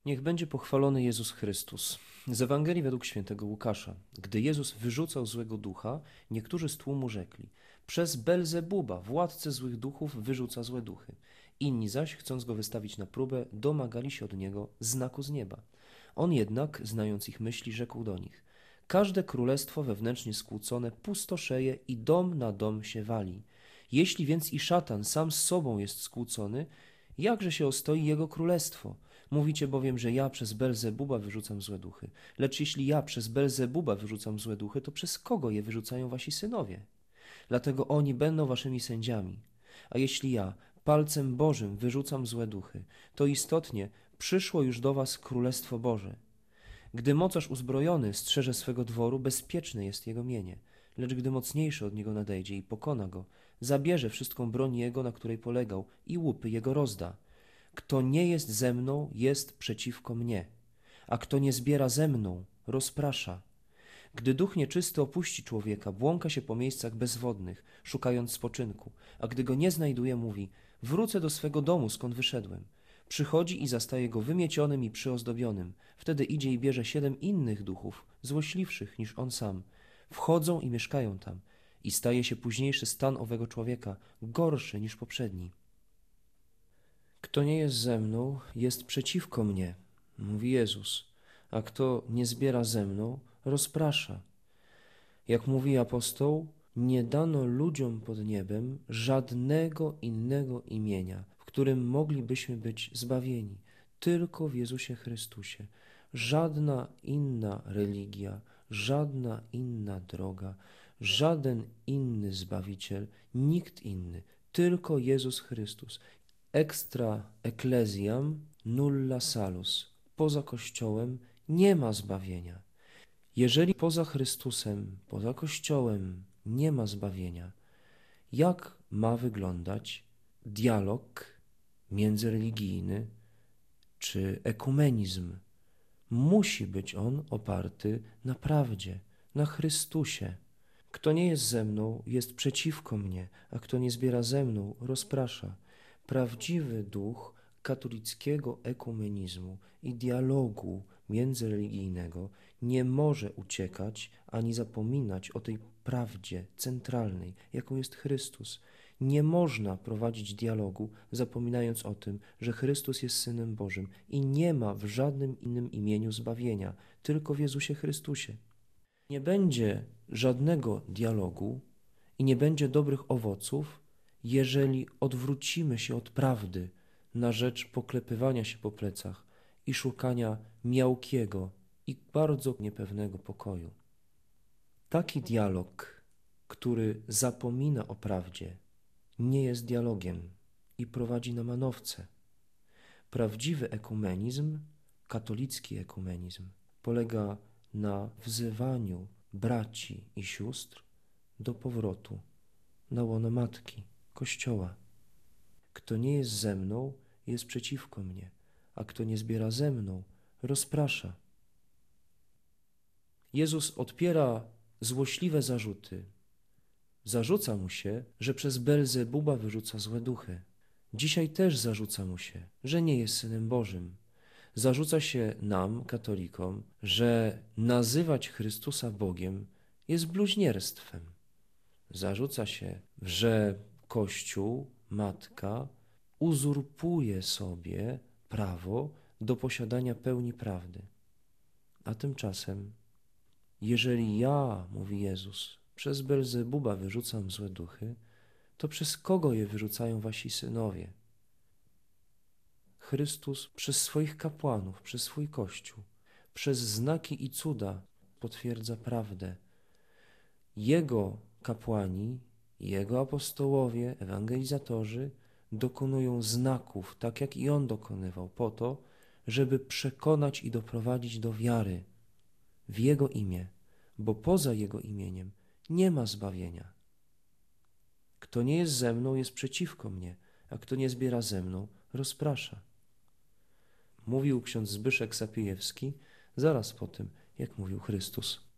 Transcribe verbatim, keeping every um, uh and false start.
Niech będzie pochwalony Jezus Chrystus. Z Ewangelii według świętego Łukasza. Gdy Jezus wyrzucał złego ducha, niektórzy z tłumu rzekli: przez Belzebuba, władcę złych duchów, wyrzuca złe duchy. Inni zaś, chcąc go wystawić na próbę, domagali się od niego znaku z nieba. On jednak, znając ich myśli, rzekł do nich: każde królestwo wewnętrznie skłócone pustoszeje i dom na dom się wali. Jeśli więc i szatan sam z sobą jest skłócony, jakże się ostoi jego królestwo? Mówicie bowiem, że ja przez Belzebuba wyrzucam złe duchy. Lecz jeśli ja przez Belzebuba wyrzucam złe duchy, to przez kogo je wyrzucają wasi synowie? Dlatego oni będą waszymi sędziami. A jeśli ja palcem Bożym wyrzucam złe duchy, to istotnie przyszło już do was Królestwo Boże. Gdy mocarz uzbrojony strzeże swego dworu, bezpieczne jest jego mienie. Lecz gdy mocniejszy od niego nadejdzie i pokona go, zabierze wszystką broń jego, na której polegał, i łupy jego rozda. Kto nie jest ze mną, jest przeciwko mnie, a kto nie zbiera ze mną, rozprasza. Gdy duch nieczysty opuści człowieka, błąka się po miejscach bezwodnych, szukając spoczynku, a gdy go nie znajduje, mówi: wrócę do swego domu, skąd wyszedłem. Przychodzi i zastaje go wymiecionym i przyozdobionym. Wtedy idzie i bierze siedem innych duchów, złośliwszych niż on sam. Wchodzą i mieszkają tam. I staje się późniejszy stan owego człowieka gorszy niż poprzedni. Kto nie jest ze mną, jest przeciwko mnie, mówi Jezus, a kto nie zbiera ze mną, rozprasza. Jak mówi apostoł, nie dano ludziom pod niebem żadnego innego imienia, w którym moglibyśmy być zbawieni, tylko w Jezusie Chrystusie. Żadna inna religia, żadna inna droga, żaden inny Zbawiciel, nikt inny, tylko Jezus Chrystus. Extra ecclesiam nulla salus. Poza Kościołem nie ma zbawienia. Jeżeli poza Chrystusem, poza Kościołem nie ma zbawienia, jak ma wyglądać dialog międzyreligijny czy ekumenizm? Musi być on oparty na prawdzie, na Chrystusie. Kto nie jest ze mną, jest przeciwko mnie, a kto nie zbiera ze mną, rozprasza. Prawdziwy duch katolickiego ekumenizmu i dialogu międzyreligijnego nie może uciekać ani zapominać o tej prawdzie centralnej, jaką jest Chrystus. Nie można prowadzić dialogu, zapominając o tym, że Chrystus jest Synem Bożym i nie ma w żadnym innym imieniu zbawienia, tylko w Jezusie Chrystusie. Nie będzie żadnego dialogu i nie będzie dobrych owoców, jeżeli odwrócimy się od prawdy na rzecz poklepywania się po plecach i szukania miałkiego i bardzo niepewnego pokoju. Taki dialog, który zapomina o prawdzie, nie jest dialogiem i prowadzi na manowce. Prawdziwy ekumenizm, katolicki ekumenizm, polega na wzywaniu braci i sióstr do powrotu na łono Matki, Kościoła. Kto nie jest ze mną, jest przeciwko mnie, a kto nie zbiera ze mną, rozprasza. Jezus odpiera złośliwe zarzuty. Zarzuca mu się, że przez Belzebuba wyrzuca złe duchy. Dzisiaj też zarzuca mu się, że nie jest Synem Bożym. Zarzuca się nam, katolikom, że nazywać Chrystusa Bogiem jest bluźnierstwem. Zarzuca się, że Kościół, Matka, uzurpuje sobie prawo do posiadania pełni prawdy. A tymczasem, jeżeli ja, mówi Jezus, przez Belzebuba wyrzucam złe duchy, to przez kogo je wyrzucają wasi synowie? Chrystus przez swoich kapłanów, przez swój Kościół, przez znaki i cuda potwierdza prawdę. Jego kapłani, Jego apostołowie, ewangelizatorzy dokonują znaków, tak jak i On dokonywał, po to, żeby przekonać i doprowadzić do wiary w Jego imię, bo poza Jego imieniem nie ma zbawienia. Kto nie jest ze mną, jest przeciwko mnie, a kto nie zbiera ze mną, rozprasza. Mówił ksiądz Zbyszek Sapijewski zaraz po tym, jak mówił Chrystus.